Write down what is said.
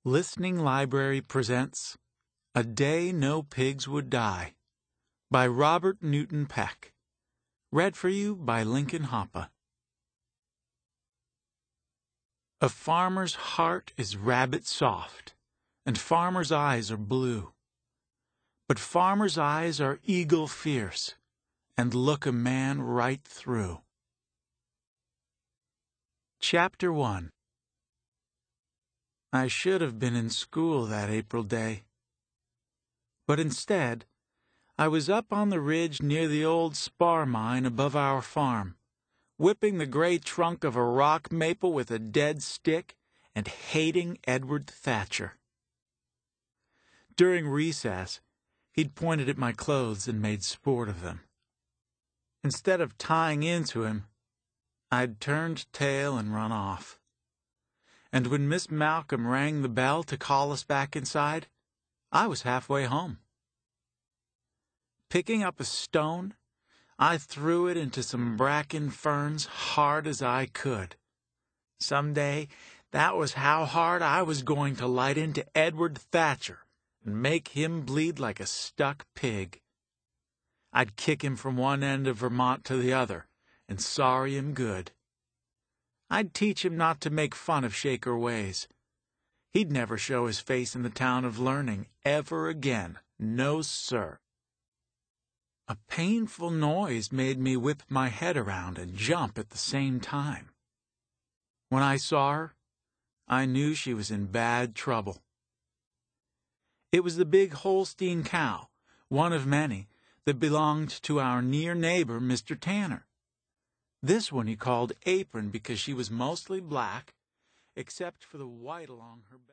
Listening Library presents A Day No Pigs Would Die by Robert Newton Peck. Read for you by Lincoln Hoppe. A farmer's heart is rabbit soft, and farmer's eyes are blue. But farmer's eyes are eagle fierce, and look a man right through. Chapter 1. I should have been in school that April day. But instead, I was up on the ridge near the old spar mine above our farm, whipping the gray trunk of a rock maple with a dead stick and hating Edward Thatcher. During recess, he'd pointed at my clothes and made sport of them. Instead of tying into him, I'd turned tail and run off. And when Miss Malcolm rang the bell to call us back inside, I was halfway home. Picking up a stone, I threw it into some bracken ferns hard as I could. Someday, that was how hard I was going to light into Edward Thatcher and make him bleed like a stuck pig. I'd kick him from one end of Vermont to the other and sorry him good. I'd teach him not to make fun of Shaker ways. He'd never show his face in the town of Learning ever again. No, sir. A painful noise made me whip my head around and jump at the same time. When I saw her, I knew she was in bad trouble. It was the big Holstein cow, one of many, that belonged to our near neighbor, Mr. Tanner. This one he called Apron because she was mostly black, except for the white along her back.